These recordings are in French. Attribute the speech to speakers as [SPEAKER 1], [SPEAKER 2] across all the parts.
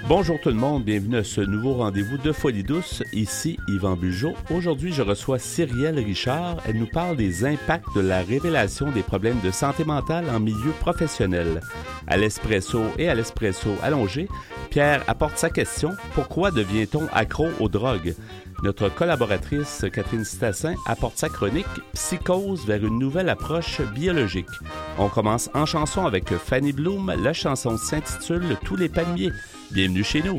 [SPEAKER 1] Bonjour tout le monde, bienvenue à ce nouveau rendez-vous de Folie douce. Ici Yvan Bugeaud. Aujourd'hui, je reçois Cyrielle Richard. Elle nous parle des impacts de la révélation des problèmes de santé mentale en milieu professionnel. À l'espresso et à l'espresso allongé, Pierre apporte sa question « Pourquoi devient-on accro aux drogues ?» Notre collaboratrice Catherine Stassin apporte sa chronique « Psychose vers une nouvelle approche biologique ». On commence en chanson avec Fanny Bloom. La chanson s'intitule « Tous les palmiers ». Bienvenue chez nous.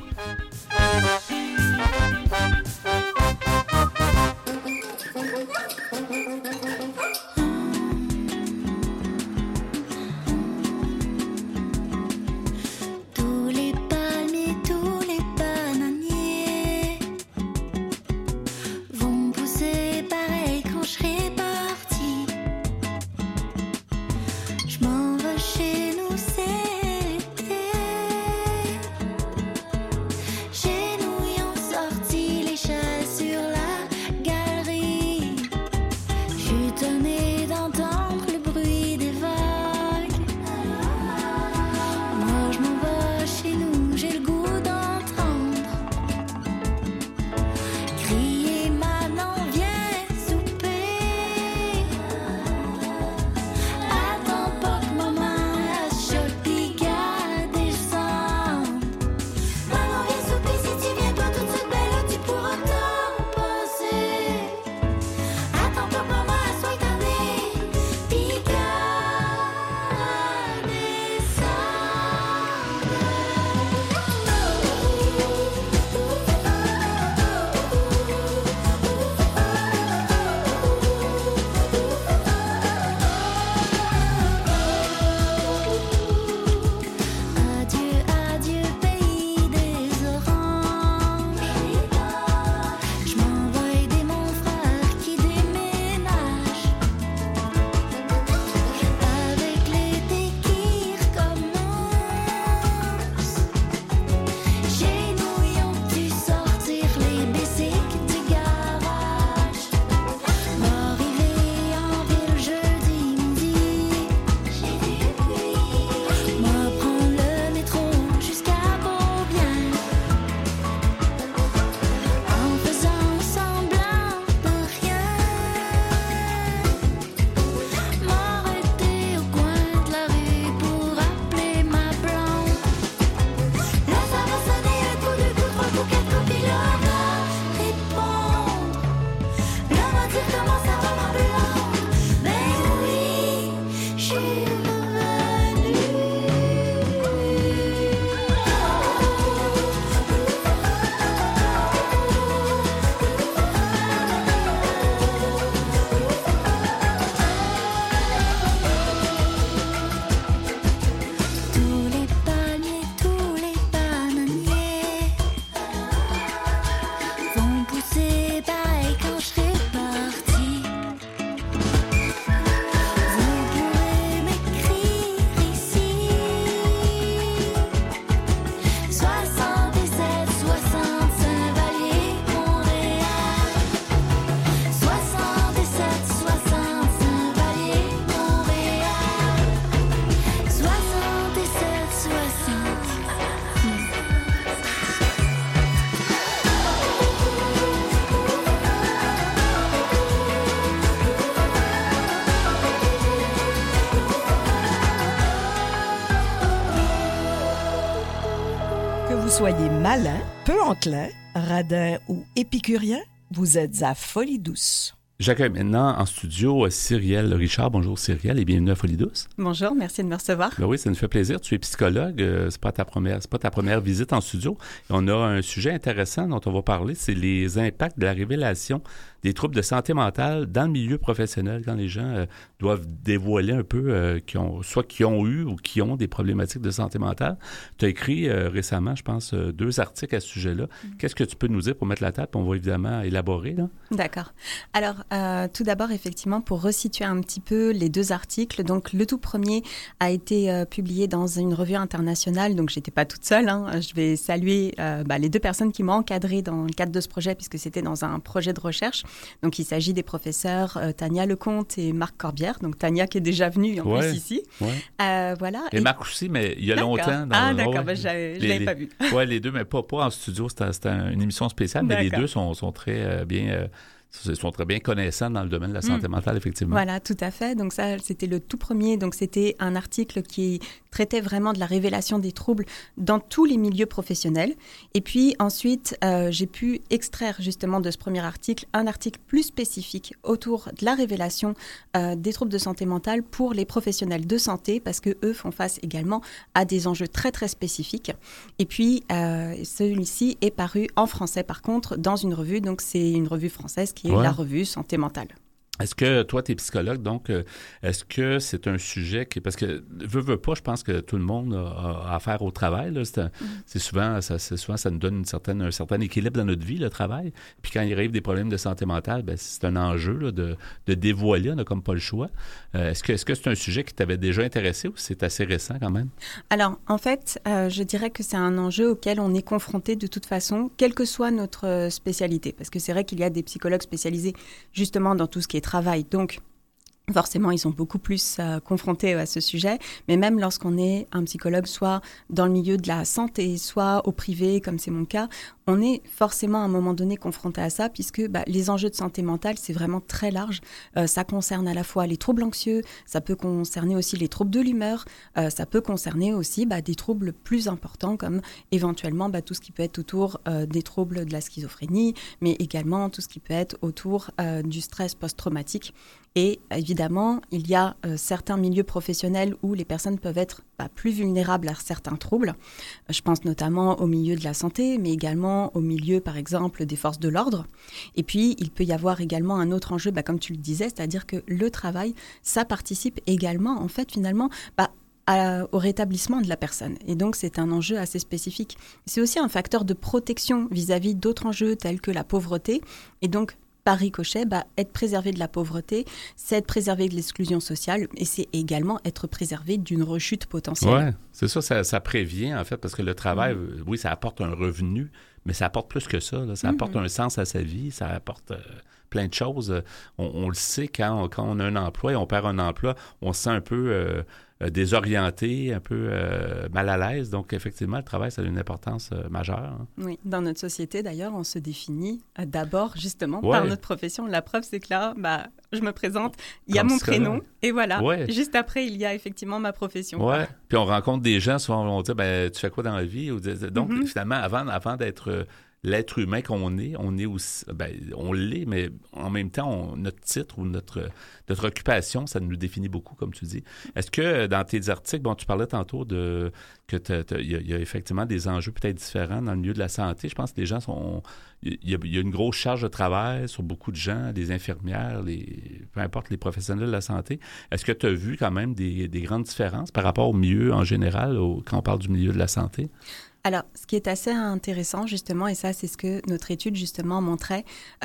[SPEAKER 2] Soyez malin, peu enclin, radin ou épicurien, vous êtes à Folie douce.
[SPEAKER 1] J'accueille maintenant en studio Cyrielle Richard. Bonjour Cyrielle et bienvenue à Folie douce.
[SPEAKER 3] Bonjour, merci de me recevoir.
[SPEAKER 1] Ben oui, ça nous fait plaisir. Tu es psychologue, c'est pas ta première visite en studio. Et on a un sujet intéressant dont on va parler, c'est les impacts de la révélation des troubles de santé mentale dans le milieu professionnel, quand les gens doivent dévoiler un peu qui ont eu ou qui ont des problématiques de santé mentale. Tu as écrit récemment, je pense, 2 articles à ce sujet-là. Qu'est-ce que tu peux nous dire pour mettre la table? On va évidemment élaborer, là.
[SPEAKER 3] D'accord. Alors, tout d'abord, effectivement, pour resituer un petit peu les 2 articles, donc le tout premier a été publié dans une revue internationale, donc j'étais pas toute seule, hein. Je vais saluer les 2 personnes qui m'ont encadrée dans le cadre de ce projet, puisque c'était dans un projet de recherche. Donc, il s'agit des professeurs Tania Lecomte et Marc Corbière. Donc, Tania qui est déjà venue en plus ici. Voilà.
[SPEAKER 1] Et Marc aussi, mais il y a longtemps.
[SPEAKER 3] D'accord, je l'avais pas vu.
[SPEAKER 1] Oui, les deux, mais pas en studio. C'était une émission spéciale, mais les deux sont très bien... sont très bien connaissants dans le domaine de la santé mentale, effectivement.
[SPEAKER 3] Voilà, tout à fait. Donc ça, c'était le tout premier. Donc c'était un article qui traitait vraiment de la révélation des troubles dans tous les milieux professionnels. Et puis ensuite, j'ai pu extraire justement de ce premier article un article plus spécifique autour de la révélation des troubles de santé mentale pour les professionnels de santé, parce que eux font face également à des enjeux très très spécifiques. Et puis celui-ci est paru en français par contre dans une revue. Donc c'est une revue française qui est la revue Santé mentale.
[SPEAKER 1] Est-ce que toi, tu es psychologue, donc est-ce que c'est un sujet qui... Parce que, veux pas, je pense que tout le monde a affaire au travail. Là. C'est souvent, ça nous donne un certain équilibre dans notre vie, le travail. Puis quand il arrive des problèmes de santé mentale, ben, c'est un enjeu là, de dévoiler, on n'a comme pas le choix. Est-ce que c'est un sujet qui t'avait déjà intéressé ou c'est assez récent quand même?
[SPEAKER 3] Alors, en fait, je dirais que c'est un enjeu auquel on est confronté de toute façon, quelle que soit notre spécialité. Parce que c'est vrai qu'il y a des psychologues spécialisés justement dans tout ce qui est travail. Donc, forcément, ils sont beaucoup plus confrontés à ce sujet. Mais même lorsqu'on est un psychologue, soit dans le milieu de la santé, soit au privé, comme c'est mon cas, on est forcément à un moment donné confronté à ça, puisque les enjeux de santé mentale, c'est vraiment très large. Ça concerne à la fois les troubles anxieux, ça peut concerner aussi les troubles de l'humeur, ça peut concerner aussi des troubles plus importants, comme éventuellement tout ce qui peut être autour des troubles de la schizophrénie, mais également tout ce qui peut être autour du stress post-traumatique. Et évidemment, il y a certains milieux professionnels où les personnes peuvent être plus vulnérables à certains troubles. Je pense notamment au milieu de la santé, mais également au milieu, par exemple, des forces de l'ordre. Et puis, il peut y avoir également un autre enjeu, comme tu le disais, c'est-à-dire que le travail, ça participe également, en fait, finalement, au rétablissement de la personne. Et donc, c'est un enjeu assez spécifique. C'est aussi un facteur de protection vis-à-vis d'autres enjeux tels que la pauvreté. Et donc, par ricochet, être préservé de la pauvreté, c'est être préservé de l'exclusion sociale et c'est également être préservé d'une rechute potentielle.
[SPEAKER 1] Oui, c'est ça prévient en fait, parce que le travail, oui, ça apporte un revenu, mais ça apporte plus que ça. Là. Ça apporte un sens à sa vie, ça apporte plein de choses. On le sait, quand on a un emploi et on perd un emploi, on se sent un peu désorienté, un peu mal à l'aise. Donc, effectivement, le travail, ça a une importance majeure. Hein.
[SPEAKER 3] Oui, dans notre société, d'ailleurs, on se définit d'abord, justement, par notre profession. La preuve, c'est que là, je me présente, il y a mon prénom, et voilà. Ouais. Juste après, il y a effectivement ma profession.
[SPEAKER 1] Oui, puis on rencontre des gens, souvent, on dit, tu fais quoi dans la vie? Donc, finalement, avant d'être... l'être humain qu'on est, on est aussi, on l'est, mais en même temps, notre titre ou notre occupation, ça nous définit beaucoup, comme tu dis. Est-ce que dans tes articles, tu parlais tantôt qu'il y a effectivement des enjeux peut-être différents dans le milieu de la santé. Je pense que les gens il y a une grosse charge de travail sur beaucoup de gens, les infirmières, peu importe les professionnels de la santé. Est-ce que tu as vu quand même des grandes différences par rapport au milieu en général, quand on parle du milieu de la santé?
[SPEAKER 3] Alors, ce qui est assez intéressant, justement, et ça, c'est ce que notre étude, justement, montrait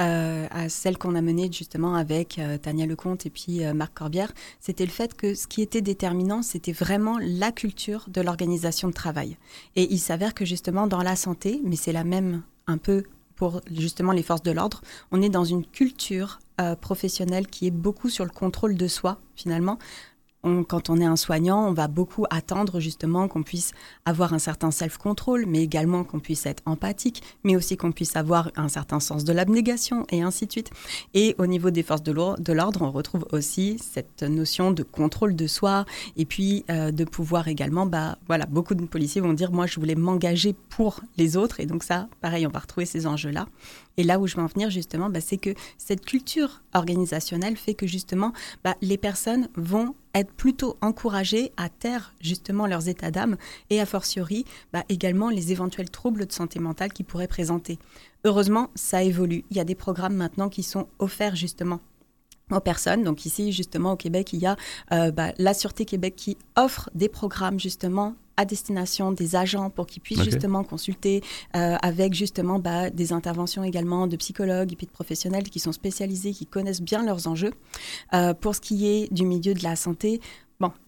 [SPEAKER 3] à celle qu'on a menée, justement, avec Tania Lecomte et puis Marc Corbière, c'était le fait que ce qui était déterminant, c'était vraiment la culture de l'organisation de travail. Et il s'avère que, justement, dans la santé, mais c'est la même un peu pour, justement, les forces de l'ordre, on est dans une culture professionnelle qui est beaucoup sur le contrôle de soi, finalement. Quand on est un soignant, on va beaucoup attendre justement qu'on puisse avoir un certain self-control, mais également qu'on puisse être empathique, mais aussi qu'on puisse avoir un certain sens de l'abnégation et ainsi de suite. Et au niveau des forces de l'ordre, on retrouve aussi cette notion de contrôle de soi et puis de pouvoir également, beaucoup de policiers vont dire « moi, je voulais m'engager pour les autres » et donc ça, pareil, on va retrouver ces enjeux-là. Et là où je veux en venir justement, c'est que cette culture organisationnelle fait que justement, les personnes vont être plutôt encouragées à taire justement leurs états d'âme et a fortiori également les éventuels troubles de santé mentale qu'ils pourraient présenter. Heureusement, ça évolue. Il y a des programmes maintenant qui sont offerts justement aux personnes. Donc ici, justement, au Québec, il y a la Sûreté Québec qui offre des programmes justement à destination des agents pour qu'ils puissent justement consulter avec justement des interventions également de psychologues et puis de professionnels qui sont spécialisés, qui connaissent bien leurs enjeux. Pour ce qui est du milieu de la santé,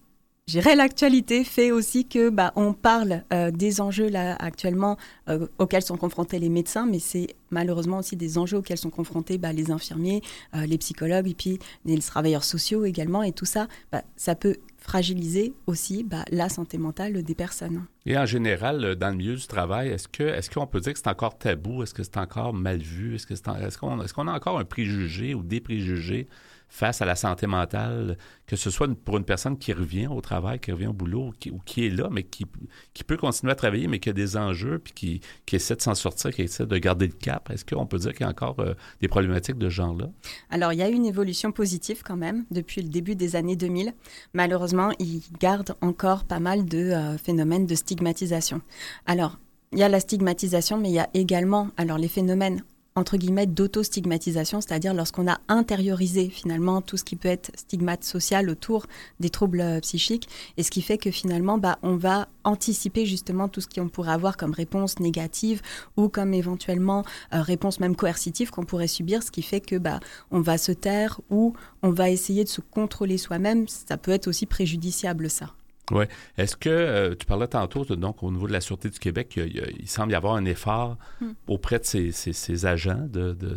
[SPEAKER 3] je dirais l'actualité fait aussi que on parle des enjeux là actuellement auxquels sont confrontés les médecins, mais c'est malheureusement aussi des enjeux auxquels sont confrontés les infirmiers, les psychologues et puis les travailleurs sociaux également. Et tout ça, ça peut fragiliser aussi la santé mentale des personnes.
[SPEAKER 1] Et en général, dans le milieu du travail, est-ce qu'on peut dire que c'est encore tabou? Est-ce que c'est encore mal vu? Est-ce qu'on a encore un préjugé ou des préjugés face à la santé mentale, que ce soit pour une personne qui revient au travail, qui revient au boulot, ou qui est là, mais qui peut continuer à travailler, mais qui a des enjeux, puis qui essaie de s'en sortir, qui essaie de garder le cap? Est-ce qu'on peut dire qu'il y a encore des problématiques de ce genre-là?
[SPEAKER 3] Alors, il y a une évolution positive quand même depuis le début des années 2000. Malheureusement, il garde encore pas mal de phénomènes de stigmatisation. Alors, il y a la stigmatisation, mais il y a également les phénomènes entre guillemets d'auto-stigmatisation, c'est-à-dire lorsqu'on a intériorisé finalement tout ce qui peut être stigmate social autour des troubles psychiques, et ce qui fait que finalement on va anticiper justement tout ce qu'on pourrait avoir comme réponse négative ou comme éventuellement réponse même coercitive qu'on pourrait subir, ce qui fait que on va se taire ou on va essayer de se contrôler soi-même. Ça peut être aussi préjudiciable, ça.
[SPEAKER 1] Oui. Est-ce que, tu parlais tantôt, donc au niveau de la Sûreté du Québec, il semble y avoir un effort auprès de ces agents.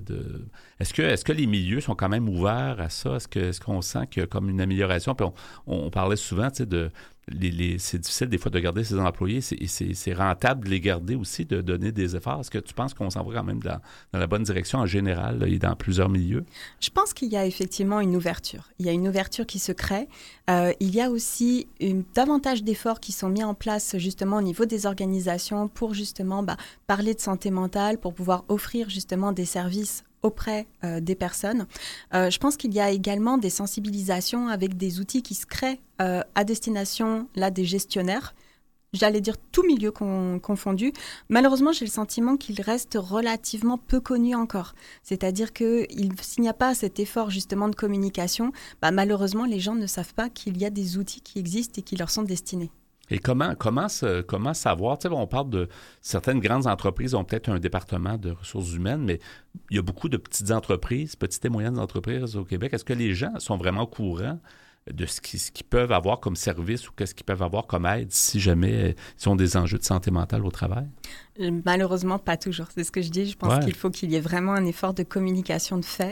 [SPEAKER 1] Est-ce que les milieux sont quand même ouverts à ça? Est-ce qu'on sent qu'il y a comme une amélioration? Puis on parlait souvent, tu sais, c'est difficile des fois de garder ses employés, c'est rentable de les garder aussi, de donner des efforts. Est-ce que tu penses qu'on s'en va quand même dans la bonne direction en général et dans plusieurs milieux?
[SPEAKER 3] Je pense qu'il y a effectivement une ouverture. Il y a une ouverture qui se crée. Il y a aussi davantage d'efforts qui sont mis en place justement au niveau des organisations pour justement parler de santé mentale, pour pouvoir offrir justement des services auprès des personnes. Je pense qu'il y a également des sensibilisations avec des outils qui se créent à destination des gestionnaires. J'allais dire tout milieu confondu. Malheureusement, j'ai le sentiment qu'il reste relativement peu connu encore. C'est-à-dire que s'il n'y a pas cet effort justement de communication, malheureusement, les gens ne savent pas qu'il y a des outils qui existent et qui leur sont destinés.
[SPEAKER 1] Et comment savoir? Tu sais, on parle de certaines grandes entreprises ont peut-être un département de ressources humaines, mais il y a beaucoup de petites entreprises, petites et moyennes entreprises au Québec. Est-ce que les gens sont vraiment au courant de ce qu'ils peuvent avoir comme service ou qu'est-ce qu'ils peuvent avoir comme aide si jamais ils ont des enjeux de santé mentale au travail?
[SPEAKER 3] Malheureusement, pas toujours. C'est ce que je dis. Je pense qu'il faut qu'il y ait vraiment un effort de communication de fait.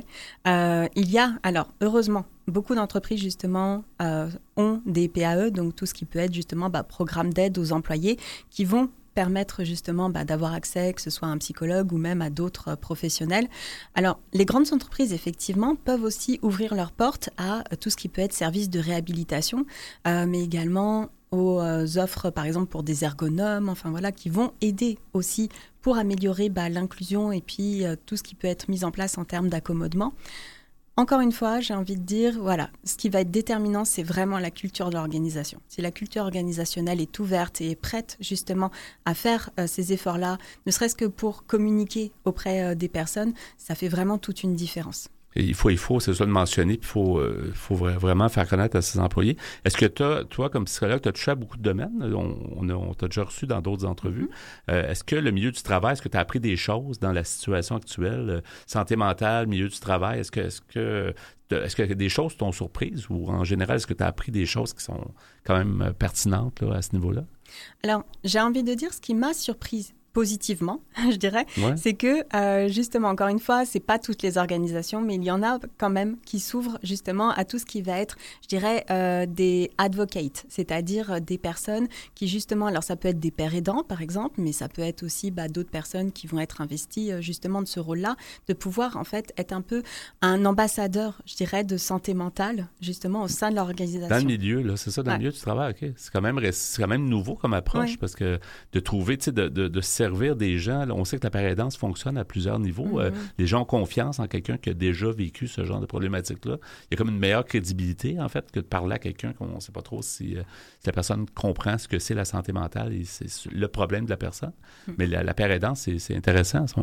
[SPEAKER 3] Il y a, alors, heureusement, beaucoup d'entreprises, justement, ont des PAE, donc tout ce qui peut être, justement, programme d'aide aux employés qui vont permettre justement d'avoir accès, que ce soit à un psychologue ou même à d'autres professionnels. Alors, les grandes entreprises, effectivement, peuvent aussi ouvrir leurs portes à tout ce qui peut être service de réhabilitation, mais également aux offres, par exemple, pour des ergonomes, qui vont aider aussi pour améliorer l'inclusion et puis tout ce qui peut être mis en place en termes d'accommodement. Encore une fois, j'ai envie de dire, ce qui va être déterminant, c'est vraiment la culture de l'organisation. Si la culture organisationnelle est ouverte et est prête justement à faire ces efforts-là, ne serait-ce que pour communiquer auprès des personnes, ça fait vraiment toute une différence.
[SPEAKER 1] Et il faut, c'est ça de mentionner, puis il faut vraiment faire connaître à ses employés. Est-ce que toi, comme psychologue, tu as touché à beaucoup de domaines? On t'a déjà reçu dans d'autres entrevues. Est-ce que le milieu du travail, est-ce que tu as appris des choses dans la situation actuelle? Santé mentale, milieu du travail, est-ce que des choses t'ont surprise ou en général, est-ce que tu as appris des choses qui sont quand même pertinentes à ce niveau-là?
[SPEAKER 3] Alors, j'ai envie de dire ce qui m'a surprise positivement, je dirais, c'est que justement, encore une fois, c'est pas toutes les organisations, mais il y en a quand même qui s'ouvrent justement à tout ce qui va être, je dirais, des advocates, c'est-à-dire des personnes qui justement, alors ça peut être des pères aidants par exemple, mais ça peut être aussi d'autres personnes qui vont être investies justement de ce rôle-là, de pouvoir en fait être un peu un ambassadeur, je dirais, de santé mentale justement au sein de l'organisation.
[SPEAKER 1] Dans le milieu, là, c'est ça, dans le milieu du travail, ok. C'est quand même nouveau comme approche parce que de trouver, tu sais, de servir des gens. Là, on sait que la paraidance fonctionne à plusieurs niveaux. Les gens ont confiance en quelqu'un qui a déjà vécu ce genre de problématique-là. Il y a comme une meilleure crédibilité, en fait, que de parler à quelqu'un qu'on ne sait pas trop si la personne comprend ce que c'est la santé mentale et c'est le problème de la personne. Mais la paraidance, c'est intéressant à ce moment-là.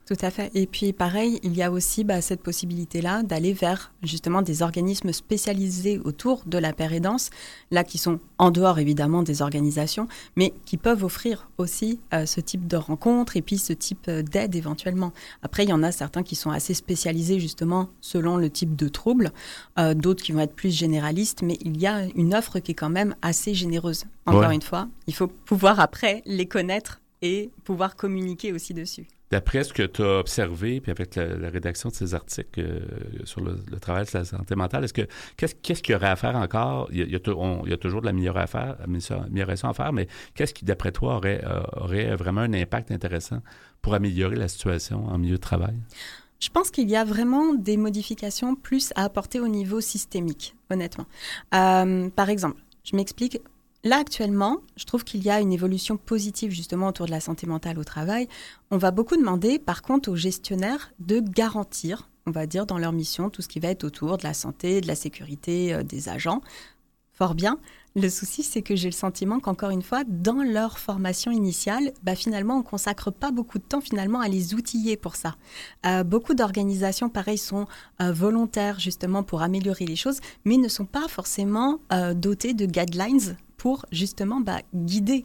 [SPEAKER 3] Tout à fait. Et puis pareil, il y a aussi cette possibilité-là d'aller vers justement des organismes spécialisés autour de la paire aidance, là qui sont en dehors évidemment des organisations, mais qui peuvent offrir aussi ce type de rencontres et puis ce type d'aide éventuellement. Après, il y en a certains qui sont assez spécialisés justement selon le type de trouble, d'autres qui vont être plus généralistes, mais il y a une offre qui est quand même assez généreuse. Encore une fois, il faut pouvoir après les connaître et pouvoir communiquer aussi dessus.
[SPEAKER 1] D'après ce que tu as observé, puis avec la rédaction de ces articles sur le travail de la santé mentale, qu'est-ce qu'il y aurait à faire encore? Il y a toujours de l'amélioration à faire, mais qu'est-ce qui, d'après toi, aurait vraiment un impact intéressant pour améliorer la situation en milieu de travail?
[SPEAKER 3] Je pense qu'il y a vraiment des modifications plus à apporter au niveau systémique, honnêtement. Par exemple, je m'explique. Là, actuellement, je trouve qu'il y a une évolution positive justement autour de la santé mentale au travail. On va beaucoup demander, par contre, aux gestionnaires de garantir, on va dire, dans leur mission, tout ce qui va être autour de la santé, de la sécurité des agents. Fort bien. Le souci, c'est que j'ai le sentiment qu'encore une fois, dans leur formation initiale, finalement, on ne consacre pas beaucoup de temps finalement à les outiller pour ça. Beaucoup d'organisations, pareil, sont volontaires justement pour améliorer les choses, mais ne sont pas forcément dotées de guidelines pour justement guider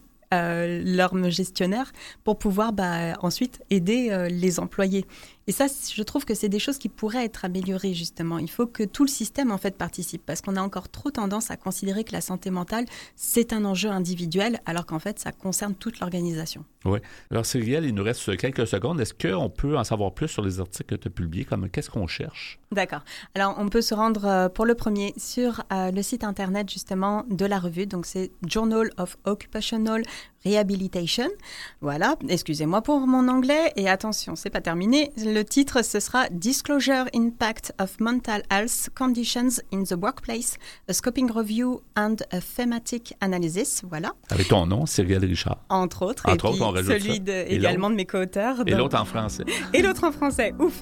[SPEAKER 3] leurs gestionnaires pour pouvoir ensuite aider les employés. Et ça, je trouve que c'est des choses qui pourraient être améliorées, justement. Il faut que tout le système, en fait, participe, parce qu'on a encore trop tendance à considérer que la santé mentale, c'est un enjeu individuel, alors qu'en fait, ça concerne toute l'organisation.
[SPEAKER 1] Oui. Alors, Cyrielle, il nous reste quelques secondes. Est-ce qu'on peut en savoir plus sur les articles que tu as publiés? Qu'est-ce qu'on cherche?
[SPEAKER 3] D'accord. Alors, on peut se rendre, pour le premier, sur le site Internet, justement, de la revue. Donc, c'est Journal of Occupational Rehabilitation. Voilà. Excusez-moi pour mon anglais. Et attention, c'est pas terminé. Le titre, ce sera Disclosure Impact of Mental Health Conditions in the Workplace, a Scoping Review and a Thematic Analysis. Voilà.
[SPEAKER 1] Avec ton nom, Cyrielle Richard.
[SPEAKER 3] Entre autres,
[SPEAKER 1] on rajoute
[SPEAKER 3] celui également de mes co-auteurs.
[SPEAKER 1] Et l'autre en français.
[SPEAKER 3] Et l'autre en français, ouf.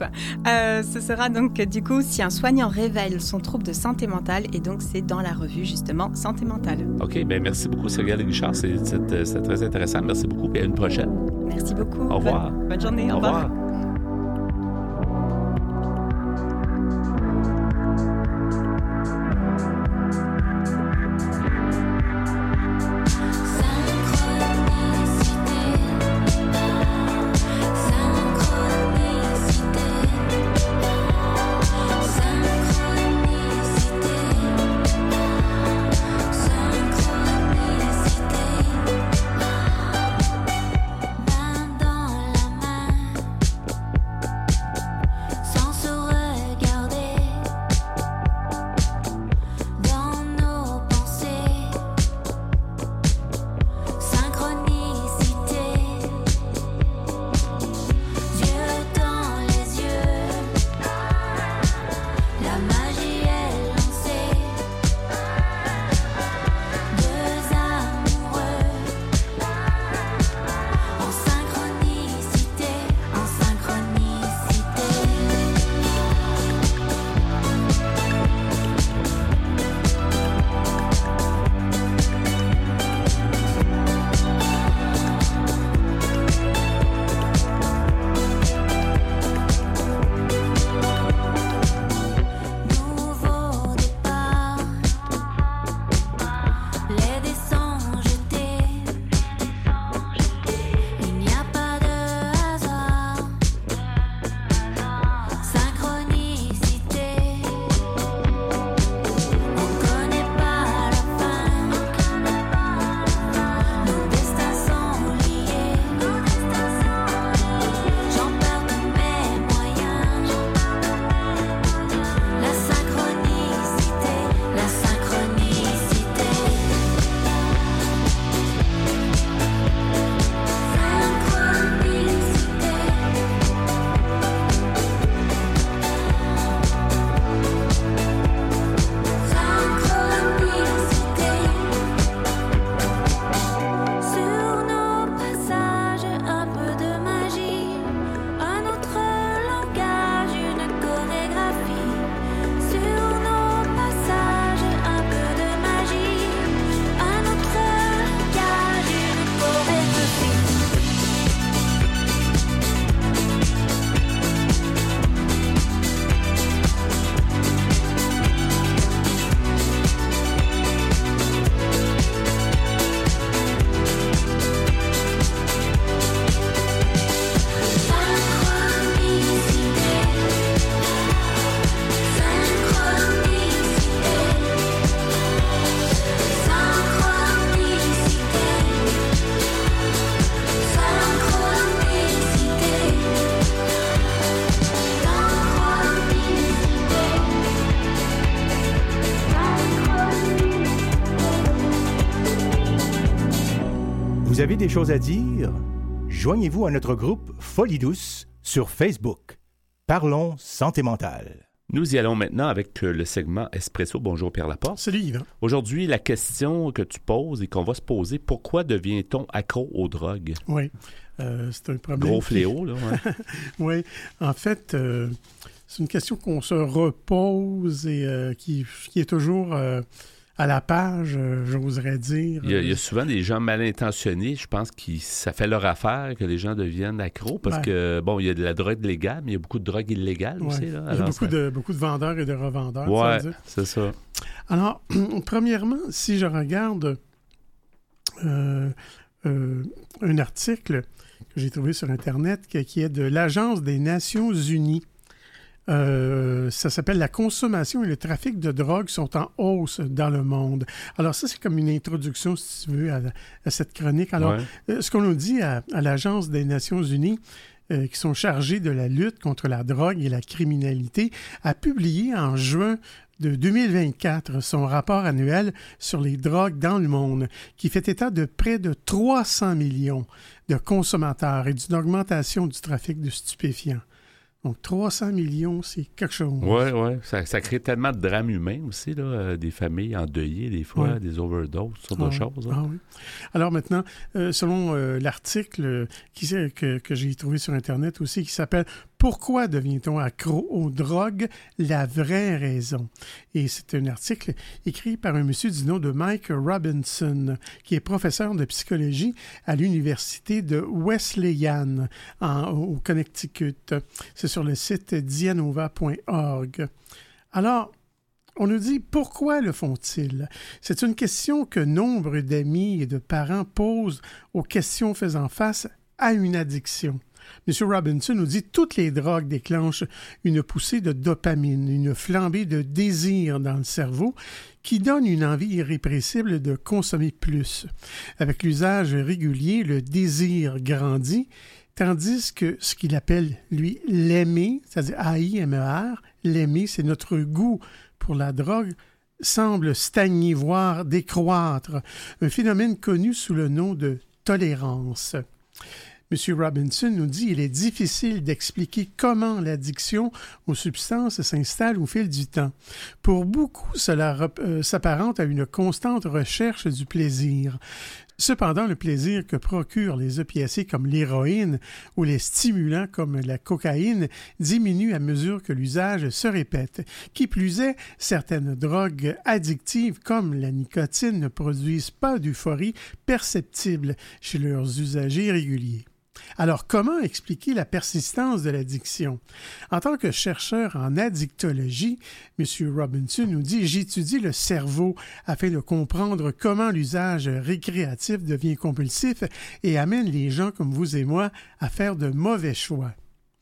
[SPEAKER 3] Ce sera donc, du coup, si un soignant révèle son trouble de santé mentale, et donc c'est dans la revue, justement, Santé mentale.
[SPEAKER 1] OK, merci beaucoup, Cyrielle Richard. C'est très intéressant. Merci beaucoup, et à une prochaine.
[SPEAKER 3] Merci beaucoup.
[SPEAKER 1] Au revoir.
[SPEAKER 3] Bonne journée. Au revoir.
[SPEAKER 4] Vous avez des choses à dire? Joignez-vous à notre groupe Folie douce sur Facebook. Parlons santé mentale.
[SPEAKER 1] Nous y allons maintenant avec le segment Espresso. Bonjour Pierre Laporte.
[SPEAKER 5] Salut Yvan.
[SPEAKER 1] Aujourd'hui, la question que tu poses et qu'on va se poser, pourquoi devient-on accro aux drogues?
[SPEAKER 5] Oui, c'est un problème.
[SPEAKER 1] Gros fléau, là. Ouais.
[SPEAKER 5] Oui, en fait, c'est une question qu'on se repose et qui est toujours à la page, j'oserais dire.
[SPEAKER 1] Il y a souvent des gens mal intentionnés, je pense que ça fait leur affaire que les gens deviennent accros parce que, bon, il y a de la drogue légale, mais il y a beaucoup de drogue illégale aussi. Là.
[SPEAKER 5] Il y a beaucoup de vendeurs et de revendeurs.
[SPEAKER 1] Oui, c'est ça.
[SPEAKER 5] Alors, premièrement, si je regarde un article que j'ai trouvé sur Internet qui est de l'Agence des Nations Unies. Ça s'appelle « La consommation et le trafic de drogue sont en hausse dans le monde ». Alors ça, c'est comme une introduction, si tu veux, à cette chronique. Alors, ce qu'on nous dit à l'Agence des Nations Unies, qui sont chargés de la lutte contre la drogue et la criminalité, a publié en juin de 2024 son rapport annuel sur les drogues dans le monde, qui fait état de près de 300 millions de consommateurs et d'une augmentation du trafic de stupéfiants. Donc, 300 millions, c'est quelque chose.
[SPEAKER 1] Oui. Ça crée tellement de drames humains aussi, là, des familles endeuillées, des fois, des overdoses, ce genre de choses. Hein.
[SPEAKER 5] Oui. Alors maintenant, selon l'article que j'ai trouvé sur Internet aussi, qui s'appelle « Pourquoi devient-on accro aux drogues? La vraie raison ». Et c'est un article écrit par un monsieur du nom de Mike Robinson, qui est professeur de psychologie à l'université de Wesleyan, au Connecticut. C'est sur le site dianova.org. Alors, on nous dit, pourquoi le font-ils? C'est une question que nombre d'amis et de parents posent aux questions faisant face à une addiction. M. Robinson nous dit, toutes les drogues déclenchent une poussée de dopamine, une flambée de désir dans le cerveau qui donne une envie irrépressible de consommer plus. Avec l'usage régulier, le désir grandit, tandis que ce qu'il appelle, lui, l'aimer, c'est-à-dire A-I-M-E-R, l'aimer, c'est notre goût pour la drogue, semble stagner, voire décroître, un phénomène connu sous le nom de tolérance. M. Robinson nous dit qu'il est difficile d'expliquer comment l'addiction aux substances s'installe au fil du temps. Pour beaucoup, cela s'apparente à une constante recherche du plaisir. Cependant, le plaisir que procurent les opiacés comme l'héroïne ou les stimulants comme la cocaïne diminue à mesure que l'usage se répète. Qui plus est, certaines drogues addictives comme la nicotine ne produisent pas d'euphorie perceptible chez leurs usagers réguliers. Alors, comment expliquer la persistance de l'addiction? En tant que chercheur en addictologie, M. Robinson nous dit « J'étudie le cerveau afin de comprendre comment l'usage récréatif devient compulsif et amène les gens comme vous et moi à faire de mauvais choix. »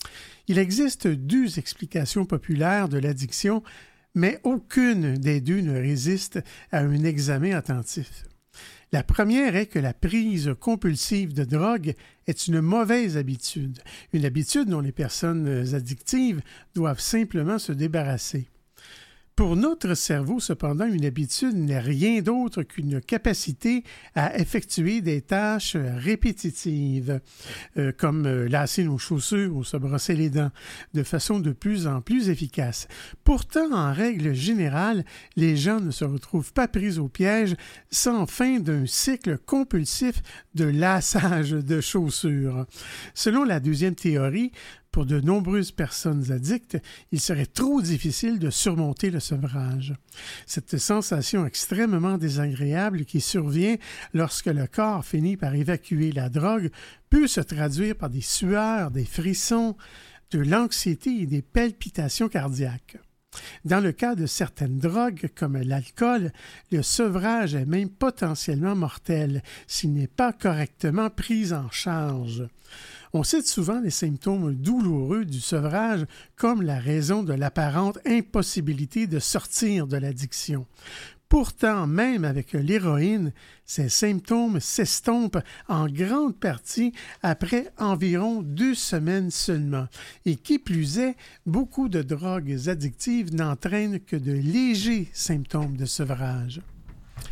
[SPEAKER 5] Il existe 2 explications populaires de l'addiction, mais aucune des 2 ne résiste à un examen attentif. La première est que la prise compulsive de drogue est une mauvaise habitude, une habitude dont les personnes addictives doivent simplement se débarrasser. Pour notre cerveau, cependant, une habitude n'est rien d'autre qu'une capacité à effectuer des tâches répétitives, comme lasser nos chaussures ou se brosser les dents, de façon de plus en plus efficace. Pourtant, en règle générale, les gens ne se retrouvent pas pris au piège sans fin d'un cycle compulsif de lassage de chaussures. Selon la deuxième théorie, pour de nombreuses personnes addictes, il serait trop difficile de surmonter le sevrage. Cette sensation extrêmement désagréable qui survient lorsque le corps finit par évacuer la drogue peut se traduire par des sueurs, des frissons, de l'anxiété et des palpitations cardiaques. Dans le cas de certaines drogues, comme l'alcool, le sevrage est même potentiellement mortel s'il n'est pas correctement pris en charge. On cite souvent les symptômes douloureux du sevrage comme la raison de l'apparente impossibilité de sortir de l'addiction. Pourtant, même avec l'héroïne, ces symptômes s'estompent en grande partie après environ 2 semaines seulement. Et qui plus est, beaucoup de drogues addictives n'entraînent que de légers symptômes de sevrage.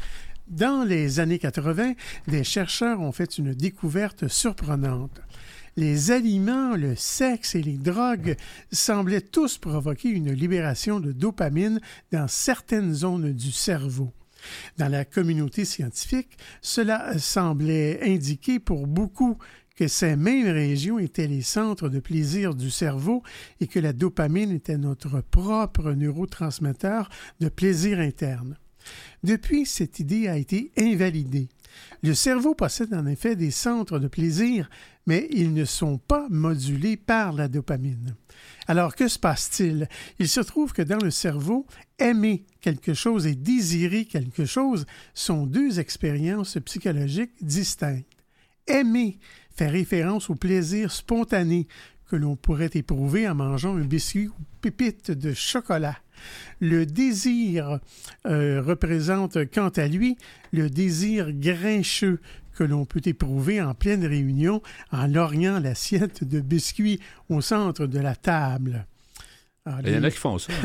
[SPEAKER 5] Dans les années 80, des chercheurs ont fait une découverte surprenante. Les aliments, le sexe et les drogues semblaient tous provoquer une libération de dopamine dans certaines zones du cerveau. Dans la communauté scientifique, cela semblait indiquer pour beaucoup que ces mêmes régions étaient les centres de plaisir du cerveau et que la dopamine était notre propre neurotransmetteur de plaisir interne. Depuis, cette idée a été invalidée. Le cerveau possède en effet des centres de plaisir, mais ils ne sont pas modulés par la dopamine. Alors, que se passe-t-il? Il se trouve que dans le cerveau, aimer quelque chose et désirer quelque chose sont deux expériences psychologiques distinctes. Aimer fait référence au plaisir spontané que l'on pourrait éprouver en mangeant un biscuit ou pépite de chocolat. Le désir représente, quant à lui, le désir grincheux que l'on peut éprouver en pleine réunion en lorgnant l'assiette de biscuits au centre de la table.
[SPEAKER 1] Alors, il y en a qui font ça.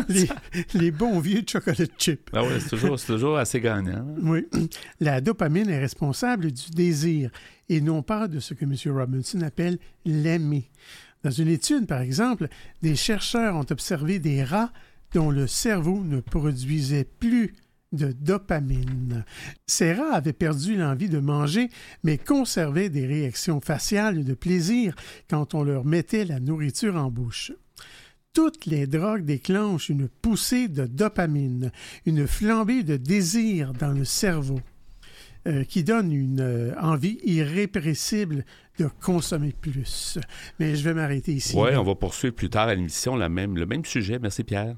[SPEAKER 5] les bons vieux chocolate chips.
[SPEAKER 1] Ah oui, c'est toujours assez gagnant.
[SPEAKER 5] Oui. La dopamine est responsable du désir et non pas de ce que M. Robinson appelle l'aimer. Dans une étude, par exemple, des chercheurs ont observé des rats dont le cerveau ne produisait plus de dopamine. Ces rats avaient perdu l'envie de manger, mais conservaient des réactions faciales de plaisir quand on leur mettait la nourriture en bouche. Toutes les drogues déclenchent une poussée de dopamine, une flambée de désir dans le cerveau, qui donne une envie irrépressible de consommer plus. Mais je vais m'arrêter ici.
[SPEAKER 1] Oui, on va poursuivre plus tard à l'émission le même sujet. Merci Pierre.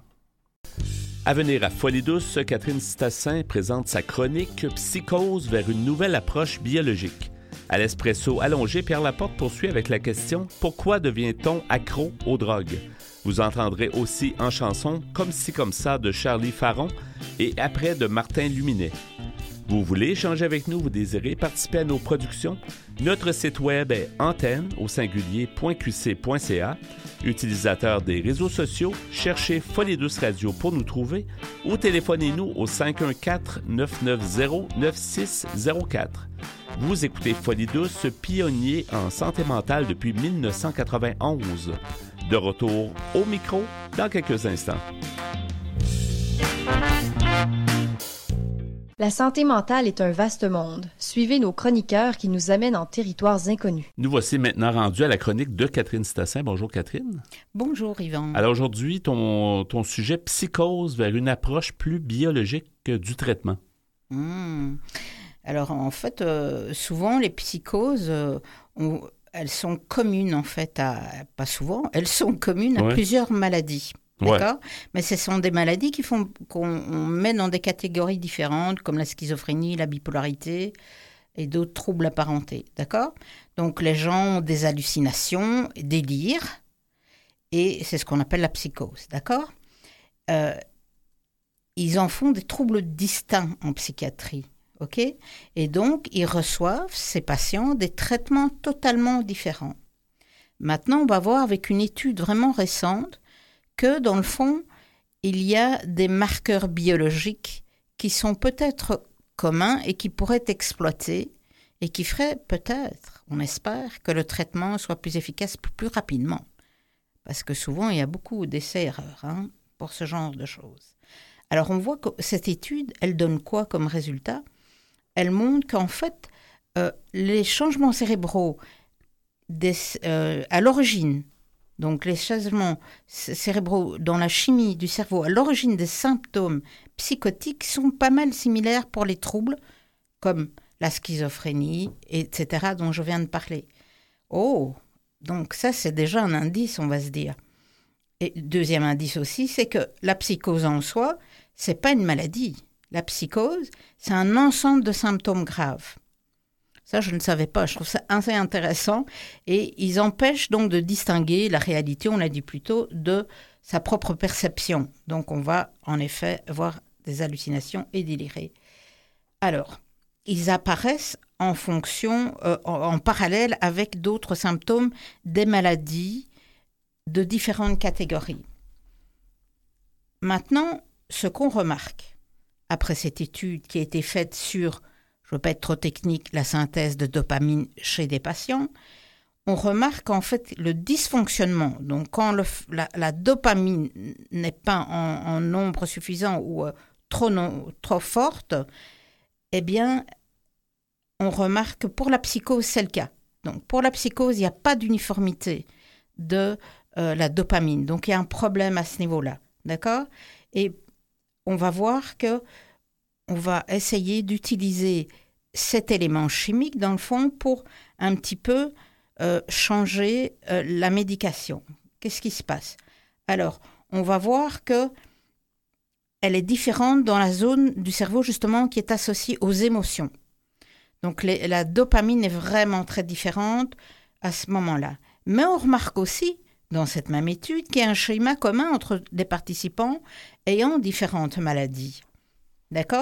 [SPEAKER 1] À venir à Folie douce, Catherine Stassin présente sa chronique « Psychose vers une nouvelle approche biologique ». À l'espresso allongé, Pierre Laporte poursuit avec la question « Pourquoi devient-on accro aux drogues ?» Vous entendrez aussi en chanson « Comme ci comme ça » de Charlie Faron et « Après » de Martin Luminet. Vous voulez échanger avec nous, vous désirez participer à nos productions? Notre site web est antenne.qc.ca. Utilisateur des réseaux sociaux, cherchez Folie douce Radio pour nous trouver ou téléphonez-nous au 514-990-9604. Vous écoutez Folie douce, pionnier en santé mentale depuis 1991. De retour au micro dans quelques instants.
[SPEAKER 6] La santé mentale est un vaste monde. Suivez nos chroniqueurs qui nous amènent en territoires inconnus.
[SPEAKER 1] Nous voici maintenant rendus à la chronique de Catherine Stassin. Bonjour Catherine.
[SPEAKER 7] Bonjour Yvan.
[SPEAKER 1] Alors aujourd'hui, ton sujet psychose vers une approche plus biologique du traitement.
[SPEAKER 7] Alors en fait, souvent les psychoses, elles sont communes en fait pas souvent, elles sont communes à plusieurs maladies. D'accord ? Ouais. Mais ce sont des maladies qui font qu'on met dans des catégories différentes, comme la schizophrénie, la bipolarité et d'autres troubles apparentés. D'accord ? Donc, les gens ont des hallucinations, des délires, et c'est ce qu'on appelle la psychose. D'accord ? Ils en font des troubles distincts en psychiatrie. OK ? Et donc, ils reçoivent, ces patients, des traitements totalement différents. Maintenant, on va voir avec une étude vraiment récente que, dans le fond, il y a des marqueurs biologiques qui sont peut-être communs et qui pourraient être exploités et qui feraient peut-être, on espère, que le traitement soit plus efficace plus rapidement. Parce que souvent, il y a beaucoup d'essais-erreurs pour ce genre de choses. Alors, on voit que cette étude, elle donne quoi comme résultat ? Elle montre qu'en fait, les changements cérébraux à l'origine, donc les changements cérébraux dans la chimie du cerveau à l'origine des symptômes psychotiques sont pas mal similaires pour les troubles comme la schizophrénie, etc., dont je viens de parler. Oh, donc ça c'est déjà un indice, on va se dire. Et deuxième indice aussi, c'est que la psychose en soi, c'est pas une maladie. La psychose, c'est un ensemble de symptômes graves. Ça, je ne savais pas. Je trouve ça assez intéressant. Et ils empêchent donc de distinguer la réalité, on l'a dit plus tôt, de sa propre perception. Donc, on va en effet voir des hallucinations et délirer. Alors, ils apparaissent en fonction, en parallèle avec d'autres symptômes des maladies de différentes catégories. Maintenant, ce qu'on remarque, après cette étude qui a été faite sur, je ne veux pas être trop technique, la synthèse de dopamine chez des patients, on remarque en fait le dysfonctionnement. Donc quand la dopamine n'est pas en nombre suffisant ou trop forte, eh bien, on remarque que pour la psychose, c'est le cas. Donc pour la psychose, il n'y a pas d'uniformité de la dopamine. Donc il y a un problème à ce niveau-là. D'accord ? Et on va voir que on va essayer d'utiliser cet élément chimique, dans le fond, pour un petit peu changer la médication. Qu'est-ce qui se passe ? Alors, on va voir que elle est différente dans la zone du cerveau, justement, qui est associée aux émotions. Donc, la dopamine est vraiment très différente à ce moment-là. Mais on remarque aussi, dans cette même étude, qu'il y a un schéma commun entre des participants ayant différentes maladies. D'accord ?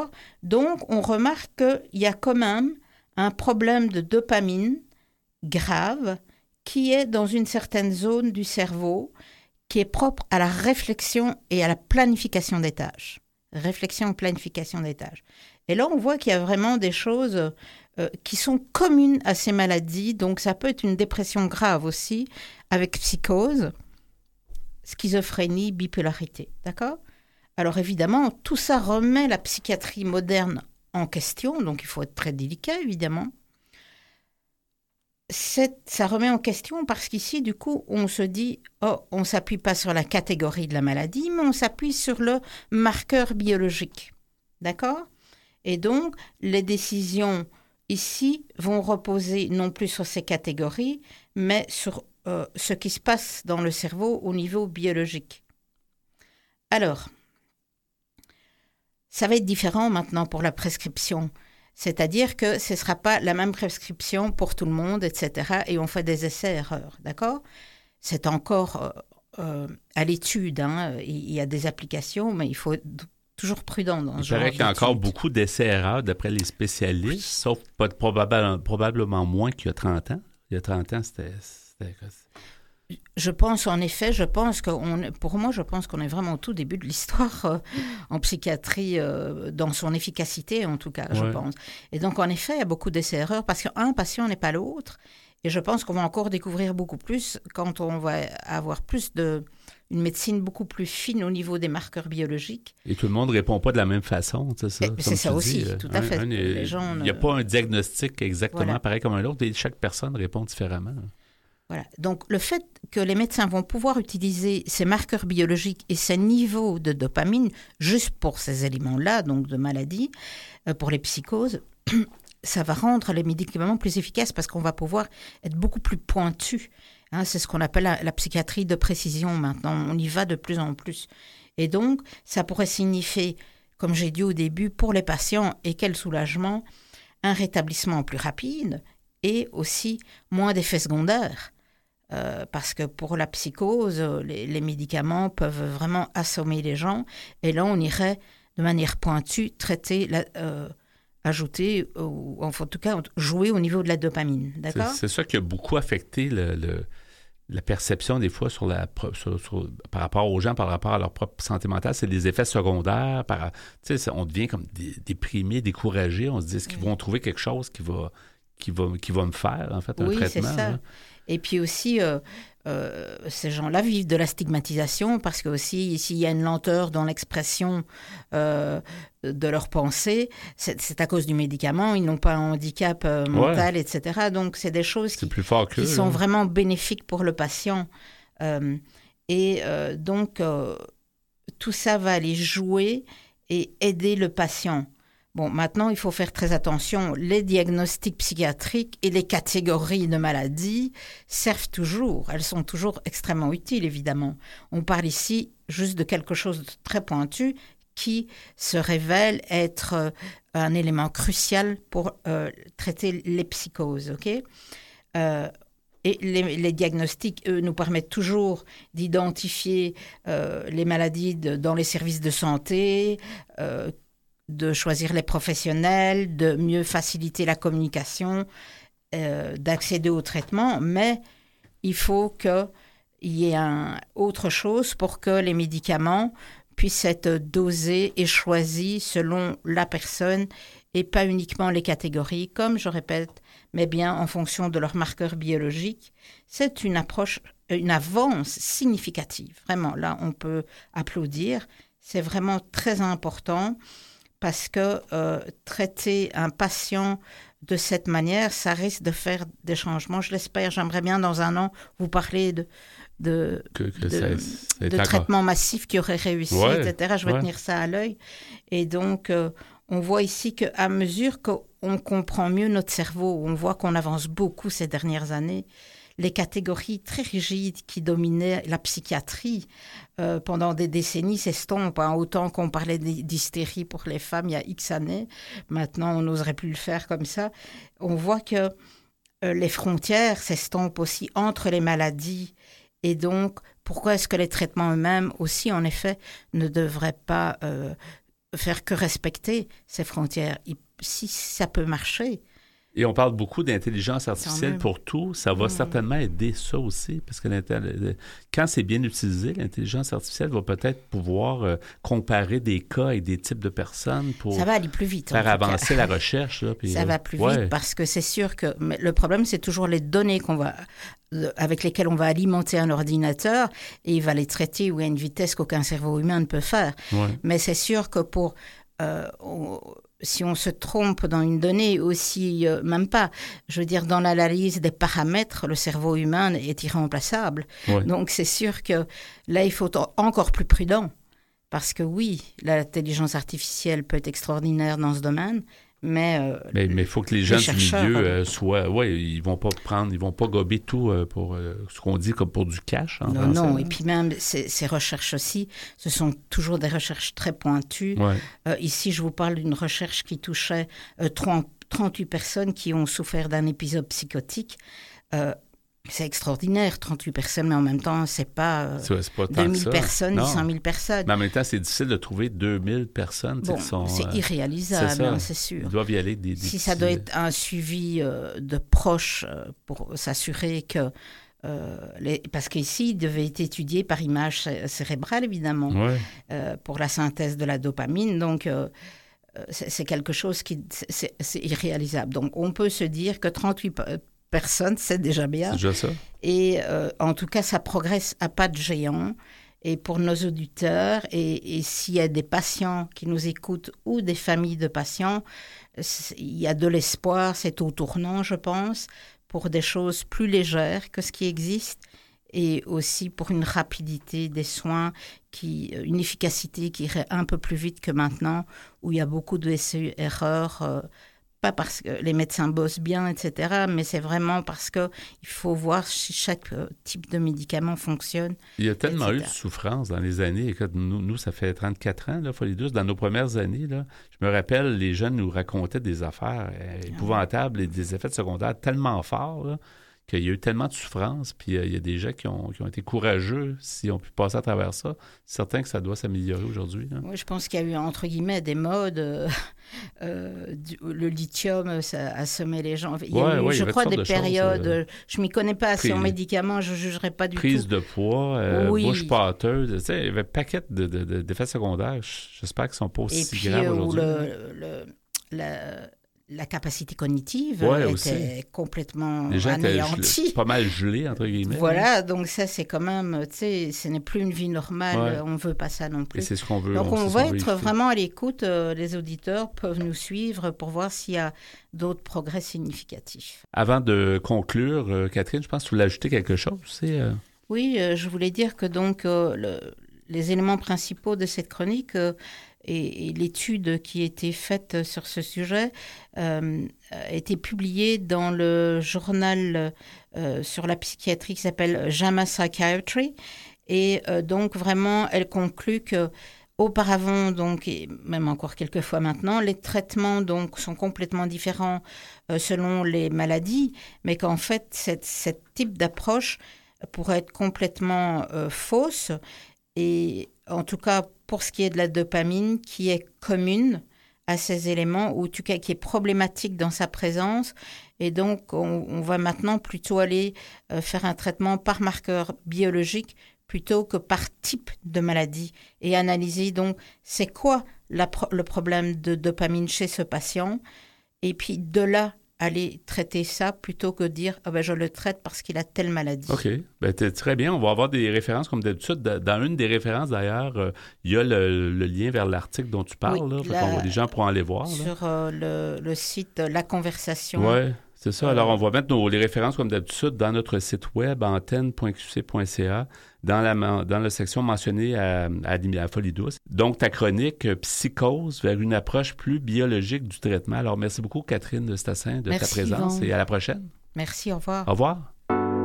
[SPEAKER 7] Donc, on remarque qu'il y a quand même un problème de dopamine grave qui est dans une certaine zone du cerveau qui est propre à la réflexion et à la planification des tâches. Réflexion et planification des tâches. Et là, on voit qu'il y a vraiment des choses qui sont communes à ces maladies. Donc, ça peut être une dépression grave aussi, avec psychose, schizophrénie, bipolarité. D'accord ? Alors, évidemment, tout ça remet la psychiatrie moderne en question. Donc, il faut être très délicat, évidemment. Ça remet en question parce qu'ici, du coup, on se dit, on ne s'appuie pas sur la catégorie de la maladie, mais on s'appuie sur le marqueur biologique. D'accord ? Et donc, les décisions ici vont reposer non plus sur ces catégories, mais sur ce qui se passe dans le cerveau au niveau biologique. Alors, ça va être différent maintenant pour la prescription. C'est-à-dire que ce ne sera pas la même prescription pour tout le monde, etc. Et on fait des essais-erreurs, d'accord ? C'est encore à l'étude. Hein. Il y a des applications, mais il faut être toujours prudent dans ce genre d'études. Il paraît
[SPEAKER 1] qu'il y a encore beaucoup d'essais-erreurs, d'après les spécialistes, oui. Sauf probablement moins qu'il y a 30 ans. Il y a 30 ans, c'était...
[SPEAKER 7] Je pense en effet, pour moi, je pense qu'on est vraiment au tout début de l'histoire en psychiatrie, dans son efficacité en tout cas, je pense. Et donc en effet, il y a beaucoup d'essais-erreurs parce qu'un patient n'est pas l'autre. Et je pense qu'on va encore découvrir beaucoup plus quand on va avoir une médecine beaucoup plus fine au niveau des marqueurs biologiques.
[SPEAKER 1] Et tout le monde ne répond pas de la même façon, c'est ça?
[SPEAKER 7] C'est ça aussi, tout à fait.
[SPEAKER 1] Il n'y a pas un diagnostic exactement pareil comme un autre et chaque personne répond différemment.
[SPEAKER 7] Voilà. Donc, le fait que les médecins vont pouvoir utiliser ces marqueurs biologiques et ces niveaux de dopamine juste pour ces éléments-là, donc de maladie, pour les psychoses, ça va rendre les médicaments plus efficaces parce qu'on va pouvoir être beaucoup plus pointu. Hein, c'est ce qu'on appelle la psychiatrie de précision maintenant. On y va de plus en plus. Et donc, ça pourrait signifier, comme j'ai dit au début, pour les patients, et quel soulagement, un rétablissement plus rapide et aussi moins d'effets secondaires. Parce que pour la psychose, les médicaments peuvent vraiment assommer les gens. Et là, on irait de manière pointue traiter, ajouter, ou en tout cas jouer au niveau de la dopamine. D'accord ?
[SPEAKER 1] C'est ça qui a beaucoup affecté la perception des fois par rapport aux gens, par rapport à leur propre santé mentale. C'est des effets secondaires. On devient comme déprimé, découragé. On se dit, est-ce qu'ils vont trouver quelque chose qui va me faire, en fait, un traitement? Oui, c'est ça. Là.
[SPEAKER 7] Et puis aussi, ces gens-là vivent de la stigmatisation parce que aussi, s'il y a une lenteur dans l'expression de leurs pensées, c'est à cause du médicament. Ils n'ont pas un handicap mental, etc. Donc, c'est des choses qui sont vraiment bénéfiques pour le patient. Donc, tout ça va aller jouer et aider le patient. Bon, maintenant, il faut faire très attention. Les diagnostics psychiatriques et les catégories de maladies servent toujours. Elles sont toujours extrêmement utiles, évidemment. On parle ici juste de quelque chose de très pointu qui se révèle être un élément crucial pour traiter les psychoses, OK ? Et les diagnostics, eux, nous permettent toujours d'identifier les maladies dans les services de santé, de choisir les professionnels, de mieux faciliter la communication, d'accéder au traitement, mais il faut qu'il y ait autre chose pour que les médicaments puisse être dosée et choisie selon la personne et pas uniquement les catégories, comme je répète, mais bien en fonction de leurs marqueurs biologiques. C'est une avance significative. Vraiment, là, on peut applaudir. C'est vraiment très important parce que traiter un patient de cette manière, ça risque de faire des changements. Je l'espère. J'aimerais bien, dans un an, vous parler de traitements massifs qui auraient réussi, etc. Je vais tenir ça à l'œil. Et donc, on voit ici qu'à mesure qu'on comprend mieux notre cerveau, on voit qu'on avance beaucoup ces dernières années, les catégories très rigides qui dominaient la psychiatrie pendant des décennies s'estompent. Autant qu'on parlait d'hystérie pour les femmes il y a X années, maintenant on n'oserait plus le faire comme ça. On voit que les frontières s'estompent aussi entre les maladies. Et donc, pourquoi est-ce que les traitements eux-mêmes aussi, en effet, ne devraient pas faire que respecter ces frontières? Si ça peut marcher.
[SPEAKER 1] Et on parle beaucoup d'intelligence artificielle pour tout. Ça va certainement aider ça aussi, parce que quand c'est bien utilisé, l'intelligence artificielle va peut-être pouvoir comparer des cas avec des types de personnes pour
[SPEAKER 7] ça va aller plus vite,
[SPEAKER 1] faire avancer la recherche. Là, puis,
[SPEAKER 7] ça va plus vite parce que c'est sûr que le problème, c'est toujours les données avec lesquelles on va alimenter un ordinateur et il va les traiter à une vitesse qu'aucun cerveau humain ne peut faire. Ouais. Mais c'est sûr que si on se trompe dans une donnée aussi, même pas, je veux dire, dans l'analyse des paramètres, le cerveau humain est irremplaçable. Ouais. Donc, c'est sûr que là, il faut être encore plus prudent. Parce que oui, l'intelligence artificielle peut être extraordinaire dans ce domaine, mais il faut que les gens du milieu
[SPEAKER 1] soient... Oui, ils vont pas gober tout pour ce qu'on dit comme pour du cash. En français,
[SPEAKER 7] non. Et puis même, ces recherches aussi, ce sont toujours des recherches très pointues. Ouais. Ici, je vous parle d'une recherche qui touchait 38 personnes qui ont souffert d'un épisode psychotique. C'est extraordinaire, 38 personnes, mais en même temps, c'est pas 2000 personnes, ni 100 000 personnes.
[SPEAKER 1] Mais en même temps, c'est difficile de trouver 2000 personnes qui sont...
[SPEAKER 7] c'est irréalisable, c'est sûr.
[SPEAKER 1] Ils doivent y aller des
[SPEAKER 7] si ça doit être un suivi de proches pour s'assurer que... parce qu'ici, il devait être étudié par image cérébrale, évidemment, pour la synthèse de la dopamine. Donc, c'est quelque chose c'est irréalisable. Donc, on peut se dire que 38 personnes, c'est déjà bien.
[SPEAKER 1] C'est déjà ça.
[SPEAKER 7] Et en tout cas, ça progresse à pas de géant. Et pour nos auditeurs, et s'il y a des patients qui nous écoutent ou des familles de patients, il y a de l'espoir, c'est au tournant, je pense, pour des choses plus légères que ce qui existe et aussi pour une rapidité des soins, une efficacité qui irait un peu plus vite que maintenant, où il y a beaucoup de essais-erreurs, pas parce que les médecins bossent bien, etc., mais c'est vraiment parce qu'il faut voir si chaque type de médicament fonctionne.
[SPEAKER 1] Il y a tellement eu de souffrance dans les années. Écoute, nous, ça fait 34 ans, là, Folie Douce. Dans nos premières années, là, je me rappelle, les jeunes nous racontaient des affaires épouvantables et des effets secondaires tellement forts, là, qu'il y a eu tellement de souffrance, puis il y a des gens qui ont été courageux s'ils ont pu passer à travers ça. C'est certain que ça doit s'améliorer aujourd'hui. Là.
[SPEAKER 7] Oui, je pense qu'il y a eu, entre guillemets, des modes. Le lithium, ça a semé les gens. Il y a eu, je crois, des périodes... je ne m'y connais pas assez en médicaments, je ne jugerai pas du tout.
[SPEAKER 1] Prise de poids, bouche pâteuse. Tu sais, il y avait un paquet d'effets secondaires. J'espère qu'ils ne sont pas aussi graves aujourd'hui.
[SPEAKER 7] La capacité cognitive était complètement
[SPEAKER 1] les gens
[SPEAKER 7] anéantie.
[SPEAKER 1] Pas mal gelés, entre guillemets.
[SPEAKER 7] Voilà, donc ça, c'est quand même, tu sais, ce n'est plus une vie normale. On ne veut pas ça non plus.
[SPEAKER 1] Et c'est ce qu'on veut.
[SPEAKER 7] Donc, on va être vraiment à l'écoute. Les auditeurs peuvent nous suivre pour voir s'il y a d'autres progrès significatifs.
[SPEAKER 1] Avant de conclure, Catherine, je pense que tu voulais ajouter quelque chose.
[SPEAKER 7] Oui, je voulais dire que donc, les éléments principaux de cette chronique... Et l'étude qui a été faite sur ce sujet a été publiée dans le journal sur la psychiatrie qui s'appelle JAMA Psychiatry. Et donc, vraiment, elle conclut qu'auparavant, donc, et même encore quelques fois maintenant, les traitements donc, sont complètement différents selon les maladies, mais qu'en fait, ce type d'approche pourrait être complètement fausse. Et en tout cas, pour ce qui est de la dopamine, qui est commune à ces éléments, ou en tout cas qui est problématique dans sa présence. Et donc, on va maintenant plutôt aller faire un traitement par marqueur biologique plutôt que par type de maladie et analyser donc c'est quoi le problème de dopamine chez ce patient et puis de là aller traiter ça plutôt que dire je le traite parce qu'il a telle maladie.
[SPEAKER 1] OK. Très bien. On va avoir des références comme d'habitude. Dans une des références, d'ailleurs, il y a le lien vers l'article dont tu parles.
[SPEAKER 7] Oui,
[SPEAKER 1] les gens pourront aller voir.
[SPEAKER 7] Sur le site La Conversation.
[SPEAKER 1] Oui, c'est ça. Alors, on va mettre les références comme d'habitude dans notre site web, antenne.qc.ca, dans la section mentionnée à Folie douce. Donc, ta chronique « Psychose vers une approche plus biologique du traitement ». Alors, merci beaucoup, Catherine Stassin, de ta présence et à la prochaine.
[SPEAKER 7] Merci, au revoir.
[SPEAKER 1] Au revoir.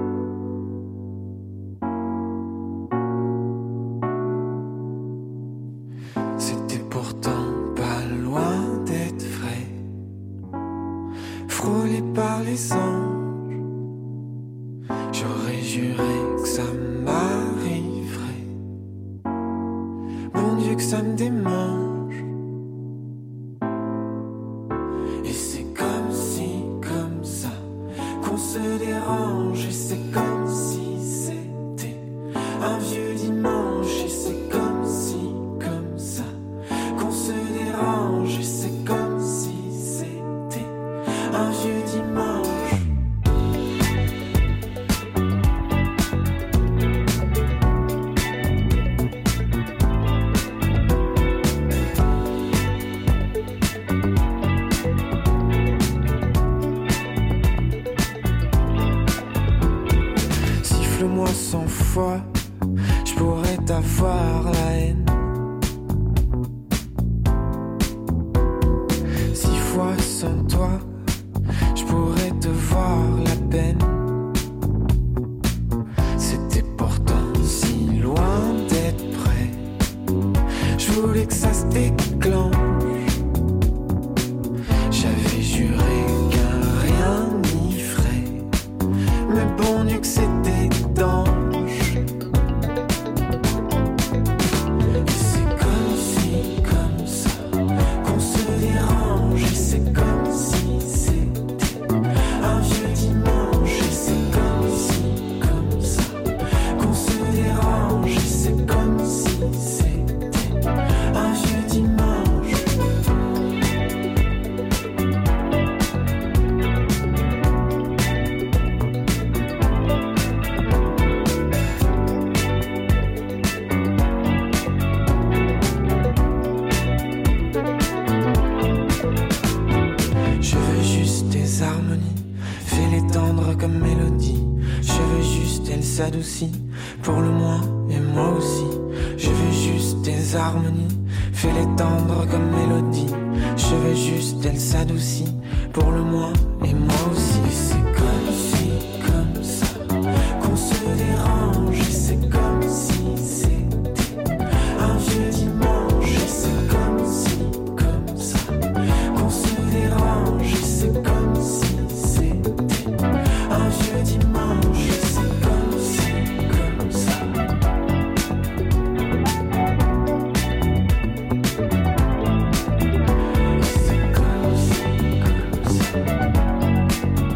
[SPEAKER 8] C'était pourtant pas loin d'être vrai, frôlé par les anges. J'aurais juré que ça m'arriverait, bon Dieu que ça me démange. Et c'est comme si, comme ça, qu'on se dérange. Et c'est comme si c'était un vieux dimanche. Et c'est comme si, comme ça, qu'on se dérange. Et c'est comme si c'était un vieux dimanche. Siffle-moi 100 fois, je pourrais t'avoir la haine. 6 fois sans toi, je pourrais te voir la peine. C'était pourtant si loin d'être prêt, je voulais que ça se déclenche. J'avais juré qu'un rien n'y ferait, mais bon Dieu que c'était d'ange. Et c'est comme si, comme ça, qu'on se dérange. Et c'est comme si c'était un vieux dimanche. Et c'est comme si, comme ça, qu'on se dérange. Et c'est comme si c'était un vieux dimanche. Je veux juste tes harmonies, fais-les tendres comme mélodie. Je veux juste elle s'adoucit, pour le moi et moi aussi. Je veux juste tes harmonies, fais-les tendres comme mélodie. Je veux juste elle s'adoucit, pour le moi et moi aussi. Et c'est comme si, comme ça, qu'on se dérange. Et c'est comme si c'était un vieux dimanche. Et c'est comme si, comme ça, qu'on se dérange. Et c'est comme si c'était un vieux dimanche. Et c'est comme si, comme ça. C'est comme si, comme ça.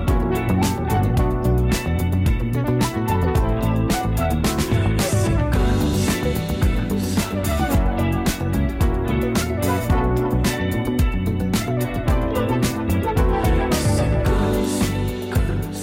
[SPEAKER 8] C'est comme si, comme ça. C'est comme si, comme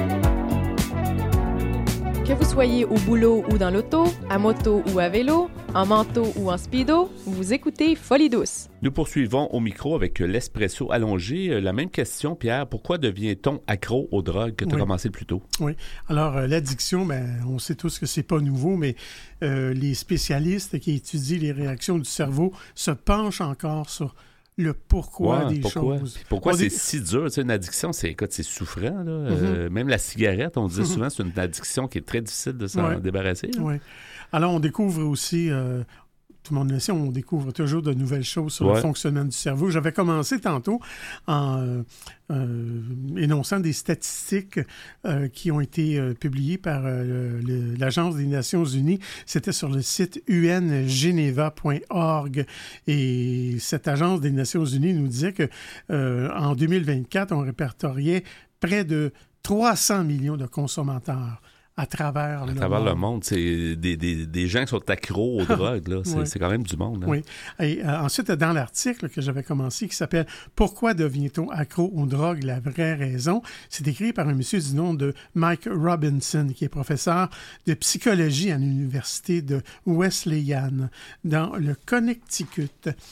[SPEAKER 8] ça.
[SPEAKER 9] Que vous soyez au boulot ou dans l'auto, à moto ou à vélo, en manteau ou en speedo, vous écoutez Folie douce.
[SPEAKER 1] Nous poursuivons au micro avec l'Espresso allongé. La même question, Pierre. Pourquoi devient-on accro aux drogues que tu as commencé plus tôt?
[SPEAKER 5] Oui. Alors, l'addiction, on sait tous que c'est pas nouveau, mais les spécialistes qui étudient les réactions du cerveau se penchent encore sur le pourquoi des choses.
[SPEAKER 1] Puis pourquoi c'est si dur? Tu sais, une addiction, c'est souffrant. Là. Même la cigarette, on disait souvent, c'est une addiction qui est très difficile de s'en débarrasser. Oui.
[SPEAKER 5] Alors, on découvre aussi... tout le monde le sait, on découvre toujours de nouvelles choses sur le fonctionnement du cerveau. J'avais commencé tantôt en énonçant des statistiques qui ont été publiées par l'Agence des Nations Unies. C'était sur le site ungeneva.org. Et cette Agence des Nations Unies nous disait que en 2024, on répertoriait près de 300 millions de consommateurs à travers le monde.
[SPEAKER 1] À travers le monde, c'est des gens qui sont accros aux drogues, là. C'est quand même du monde. Hein?
[SPEAKER 5] Oui. Et ensuite, dans l'article que j'avais commencé, qui s'appelle « Pourquoi devient-on accro aux drogues? La vraie raison », c'est écrit par un monsieur du nom de Mike Robinson, qui est professeur de psychologie à l'université de Wesleyan, dans le Connecticut.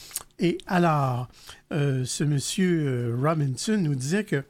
[SPEAKER 5] Et alors, ce monsieur Robinson nous disait que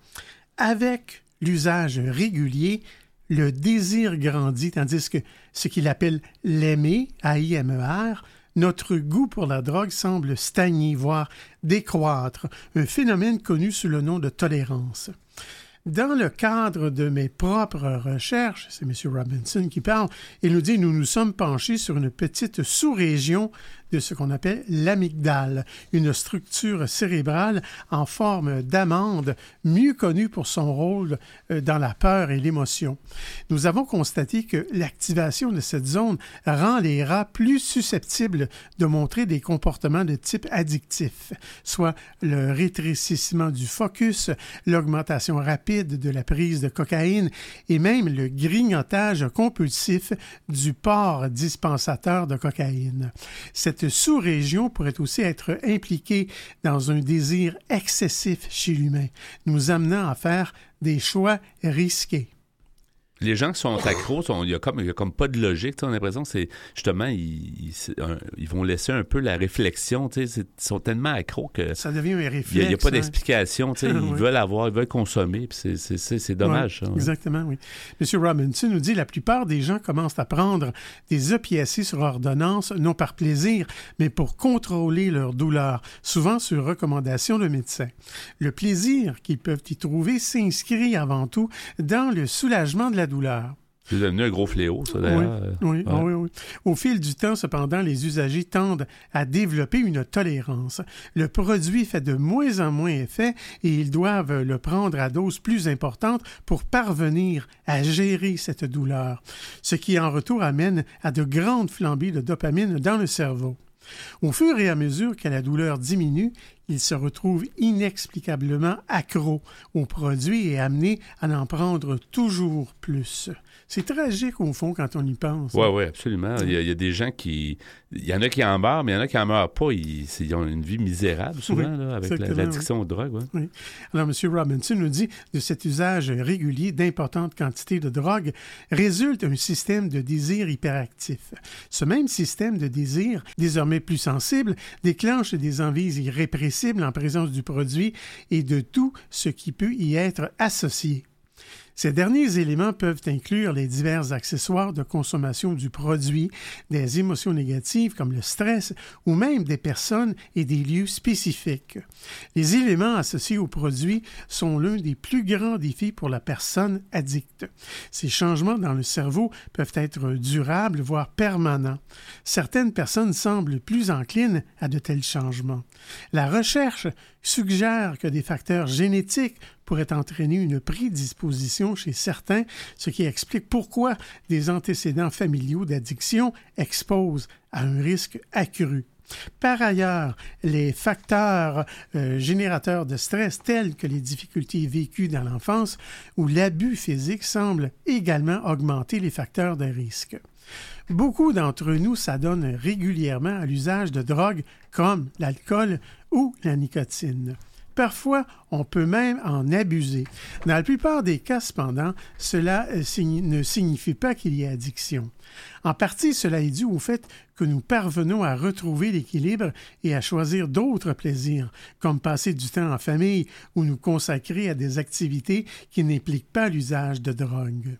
[SPEAKER 5] avec l'usage régulier, le désir grandit, tandis que ce qu'il appelle l'aimer, A-I-M-E-R, notre goût pour la drogue semble stagner, voire décroître, un phénomène connu sous le nom de tolérance. Dans le cadre de mes propres recherches, c'est M. Robinson qui parle, il nous dit « Nous nous sommes penchés sur une petite sous-région de ce qu'on appelle l'amygdale, une structure cérébrale en forme d'amande, mieux connue pour son rôle dans la peur et l'émotion. Nous avons constaté que l'activation de cette zone rend les rats plus susceptibles de montrer des comportements de type addictif, soit le rétrécissement du focus, l'augmentation rapide de la prise de cocaïne et même le grignotage compulsif du port dispensateur de cocaïne. Cette sous-région pourrait aussi être impliquée dans un désir excessif chez l'humain, nous amenant à faire des choix risqués.
[SPEAKER 1] Les gens qui sont accros, il y a comme pas de logique. On a l'impression que c'est justement, ils vont laisser un peu la réflexion. Ils sont tellement accros que
[SPEAKER 5] ça devient un réflexe.
[SPEAKER 1] Il n'y a pas d'explication. Ils veulent consommer. Puis c'est dommage.
[SPEAKER 5] Oui,
[SPEAKER 1] ça,
[SPEAKER 5] exactement, oui. M. Robinson nous dit la plupart des gens commencent à prendre des opiacés sur ordonnance, non par plaisir, mais pour contrôler leur douleur, souvent sur recommandation de médecin. Le plaisir qu'ils peuvent y trouver s'inscrit avant tout dans le soulagement de la douleur.
[SPEAKER 1] C'est devenu un gros fléau, ça, d'ailleurs.
[SPEAKER 5] Oui. Au fil du temps, cependant, les usagers tendent à développer une tolérance. Le produit fait de moins en moins effet et ils doivent le prendre à dose plus importante pour parvenir à gérer cette douleur, ce qui en retour amène à de grandes flambées de dopamine dans le cerveau. Au fur et à mesure que la douleur diminue, il se retrouve inexplicablement accro au produit et amené à en prendre toujours plus. C'est tragique, au fond, quand on y pense.
[SPEAKER 1] Oui, absolument. Il y a des gens qui... Il y en a qui en meurent, mais il y en a qui en meurent pas. Ils ont une vie misérable, souvent, là, avec l'addiction aux drogues. Ouais.
[SPEAKER 5] Oui. Alors, M. Robinson nous dit de cet usage régulier d'importantes quantités de drogue résulte un système de désir hyperactif. Ce même système de désir, désormais plus sensible, déclenche des envies irrépressibles en présence du produit et de tout ce qui peut y être associé. Ces derniers éléments peuvent inclure les divers accessoires de consommation du produit, des émotions négatives comme le stress ou même des personnes et des lieux spécifiques. Les éléments associés au produit sont l'un des plus grands défis pour la personne addicte. Ces changements dans le cerveau peuvent être durables, voire permanents. Certaines personnes semblent plus enclines à de tels changements. La recherche suggère que des facteurs génétiques pourraient entraîner une prédisposition chez certains, ce qui explique pourquoi des antécédents familiaux d'addiction exposent à un risque accru. Par ailleurs, les facteurs générateurs de stress tels que les difficultés vécues dans l'enfance ou l'abus physique semblent également augmenter les facteurs de risque. Beaucoup d'entre nous s'adonnent régulièrement à l'usage de drogues comme l'alcool ou la nicotine. Parfois, on peut même en abuser. Dans la plupart des cas, cependant, cela ne signifie pas qu'il y ait addiction. En partie, cela est dû au fait que nous parvenons à retrouver l'équilibre et à choisir d'autres plaisirs, comme passer du temps en famille ou nous consacrer à des activités qui n'impliquent pas l'usage de drogue.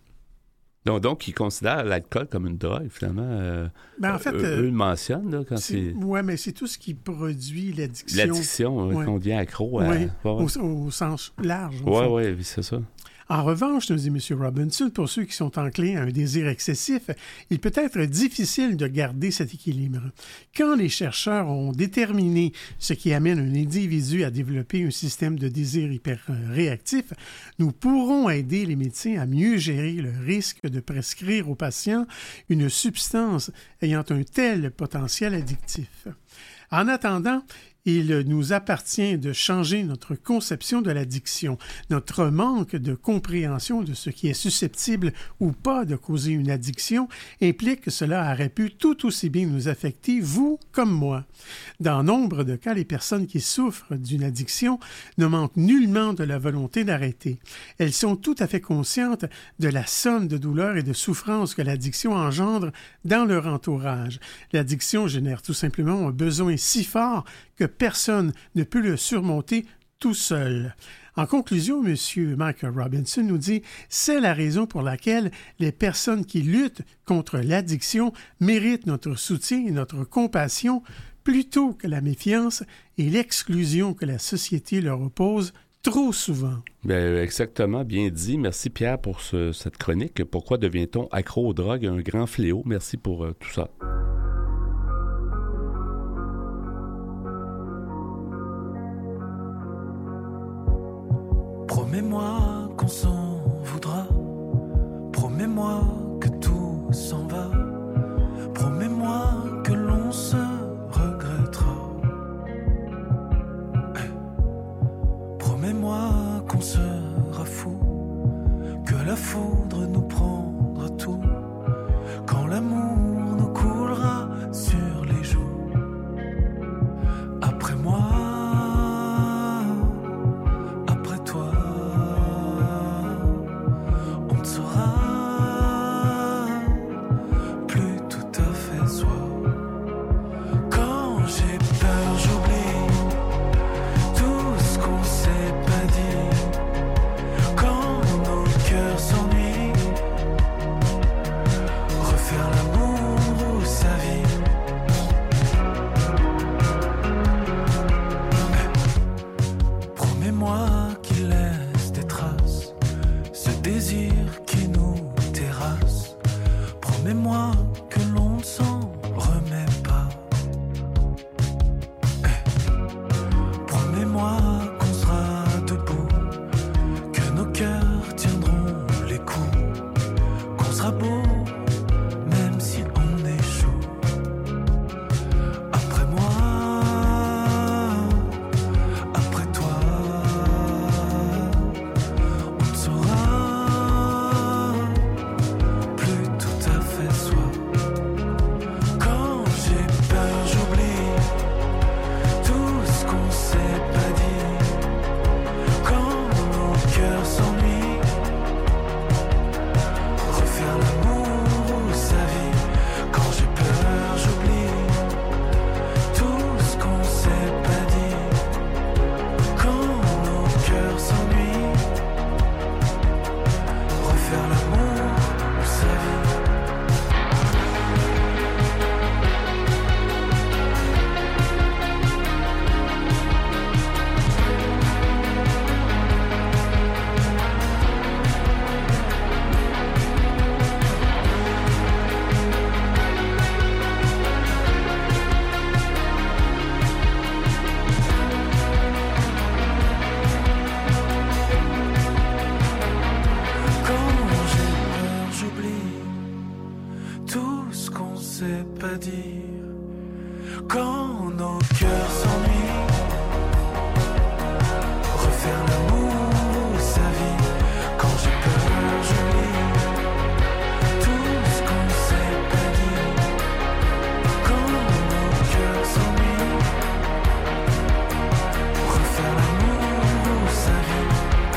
[SPEAKER 1] Donc, ils considèrent l'alcool comme une drogue, finalement.
[SPEAKER 5] En fait,
[SPEAKER 1] eux le mentionnent, là, quand c'est...
[SPEAKER 5] Oui, mais c'est tout ce qui produit l'addiction.
[SPEAKER 1] L'addiction, qu'on devient accro à...
[SPEAKER 5] Oui, au sens large.
[SPEAKER 1] Oui, c'est ça.
[SPEAKER 5] En revanche, nous dit M. Robinson, pour ceux qui sont enclins à un désir excessif, il peut être difficile de garder cet équilibre. Quand les chercheurs ont déterminé ce qui amène un individu à développer un système de désir hyper-réactif, nous pourrons aider les médecins à mieux gérer le risque de prescrire aux patients une substance ayant un tel potentiel addictif. En attendant, Il nous appartient de changer notre conception de l'addiction. Notre manque de compréhension de ce qui est susceptible ou pas de causer une addiction implique que cela aurait pu tout aussi bien nous affecter, vous comme moi. Dans nombre de cas, les personnes qui souffrent d'une addiction ne manquent nullement de la volonté d'arrêter. Elles sont tout à fait conscientes de la somme de douleur et de souffrance que l'addiction engendre dans leur entourage. L'addiction génère tout simplement un besoin si fort que personne ne peut le surmonter tout seul. En conclusion, M. Mike Robinson nous dit « C'est la raison pour laquelle les personnes qui luttent contre l'addiction méritent notre soutien et notre compassion plutôt que la méfiance et l'exclusion que la société leur oppose trop souvent. »
[SPEAKER 1] Bien, exactement, bien dit. Merci Pierre pour cette chronique. Pourquoi devient-on accro aux drogues, un grand fléau? Merci pour tout ça.
[SPEAKER 8] Promets-moi qu'on s'en voudra. Promets-moi que tout s'en va. Promets-moi que l'on se regrettera. Promets-moi qu'on sera fou, que la foudre nous prendra tout, quand l'amour nous coulera sur les joues. Après moi, après toi, on ne sera plus tout à fait soi. Quand j'ai peur, j'oublie tout ce qu'on s'est pas dit. Quand nos cœurs s'ennuient, refaire l'amour ou sa vie. Promets-moi qu'il laisse des traces, ce désir qui nous terrasse. Promets-moi que l'on ne s'en remet pas. Promets-moi qu'on sera debout, que nos cœurs tiendront les coups, qu'on sera beau même si on échoue. Après moi, après toi, on ne saura plus tout à fait soi. Quand j'ai peur, j'oublie tout ce qu'on s'est pas dit. Quand nos cœurs s'ennuient, refaire l'amour ou sa vie. Quand j'ai peur, j'oublie tout ce qu'on s'est pas dit. Quand nos cœurs s'ennuient, refaire l'amour ou sa vie. Quand j'ai peur, j'oublie tout ce qu'on sait pas dire. Quand nos cœurs s'ennuient, refaire l'amour ou sa vie. Quand j'ai peur, j'oublie tout ce qu'on s'est pas dit. Quand nos cœurs s'ennuient, refaire l'amour ou sa vie.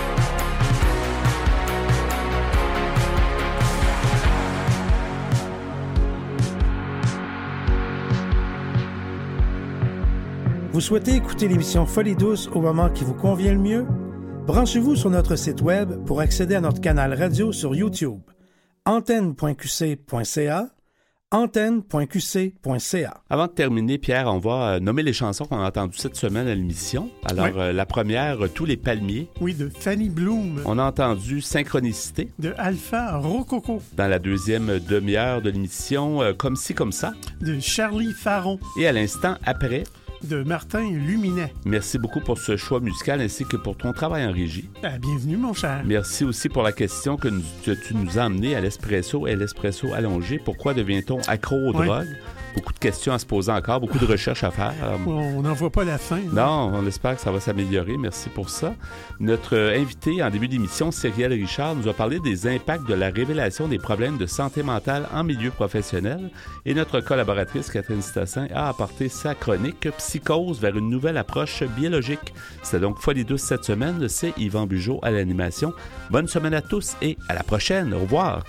[SPEAKER 10] Vous souhaitez écouter l'émission Folie douce au moment qui vous convient le mieux? Branchez-vous sur notre site web pour accéder à notre canal radio sur YouTube. antenne.qc.ca, antenne.qc.ca.
[SPEAKER 1] Avant de terminer, Pierre, on va nommer les chansons qu'on a entendues cette semaine à l'émission. Alors, la première, Tous les palmiers.
[SPEAKER 5] Oui, de Fanny Bloom.
[SPEAKER 1] On a entendu Synchronicité.
[SPEAKER 5] De Alpha Rococo.
[SPEAKER 1] Dans la deuxième demi-heure de l'émission, Comme ci, comme ça.
[SPEAKER 5] De Charlie Faron.
[SPEAKER 1] Et à l'instant, Après.
[SPEAKER 5] De Martin Luminet.
[SPEAKER 1] Merci beaucoup pour ce choix musical ainsi que pour ton travail en régie.
[SPEAKER 5] Bienvenue, mon cher.
[SPEAKER 1] Merci aussi pour la question que tu nous as amenée à l'espresso et l'espresso allongé. Pourquoi devient-on accro aux drogues? Beaucoup de questions à se poser encore, beaucoup de recherches à faire.
[SPEAKER 5] On n'en voit pas la fin.
[SPEAKER 1] Non, on espère que ça va s'améliorer. Merci pour ça. Notre invité en début d'émission, Cyrielle Richard, nous a parlé des impacts de la révélation des problèmes de santé mentale en milieu professionnel. Et notre collaboratrice, Catherine Stassin, a apporté sa chronique « Psychose vers une nouvelle approche biologique ». C'était donc Folie douce cette semaine. C'est Yvan Bugeaud à l'animation. Bonne semaine à tous et à la prochaine. Au revoir.